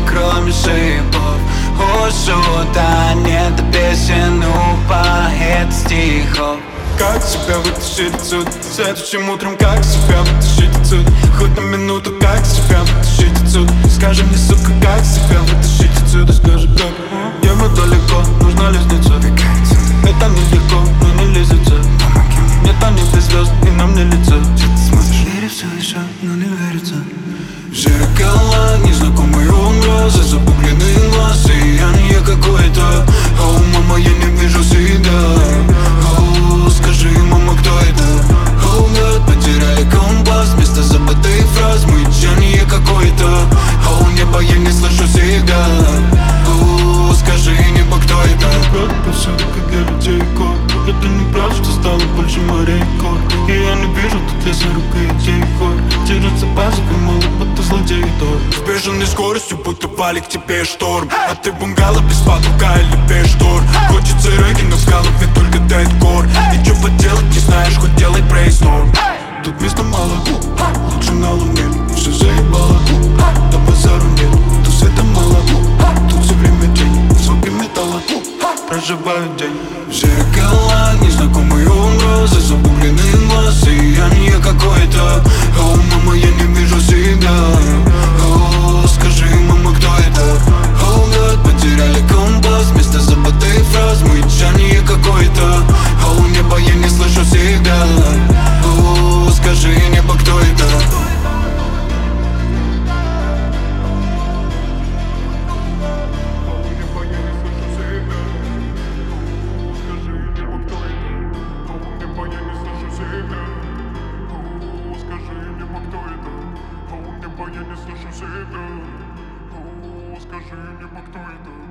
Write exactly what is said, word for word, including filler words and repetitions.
кроме шипов. У шута нет песен, у поэта стихов. Как себя вытащить отсюда? Следующим утром как себя вытащить отсюда? Хоть на минуту как себя вытащить отсюда? Скажи мне, сука, как себя вытащить отсюда? Скажи, как? Небо далеко, нужна лестница. Это нелегко, но не лезется. Нет на небе звезд, и нам не лица. Че ты смотришь? Верю все еще, но не верится. В зеркала незнакомые образы, запугленные глаза, и я не какой-то. Оу, мама, я не вижу себя. Оу, скажи, мама, кто это? Оу, гад, потеряли компас, вместо забытой фраз. Мы я не какой-то. Оу, небо я не слышу себя. Оу, скажи, небо, кто это? Правда повсюду, как для людей код. Это неправда, что стало больше морей гор. И я не вижу тут леса, рука идей гор. Держится базик и мало, будто злодей тор. С бешеной скоростью, будто валит к тебе шторм. А ты бунгало без потолка или без штор. Хочется регги, но в голове только дэдкор. И чё поделать не знаешь, хоть делай брейнсторм. Тут места мало, лучше на луне. Все заебало, да базару нет. Тут света мало, тут все время день. Звуки металла, проживаю день. В зеркалах незнакомые образы, запугленные глаза, и я не какой-то. Оу, мама, я не вижу себя. Оу, скажи, мама, кто это? Оу, гад, потеряли компас, вместо забытой фраз. Мы я не какой-то. Оу, небо я не слышу себя. Оу, скажи, небо, кто это? Я не слышу себя. О, скажи мне, кто это?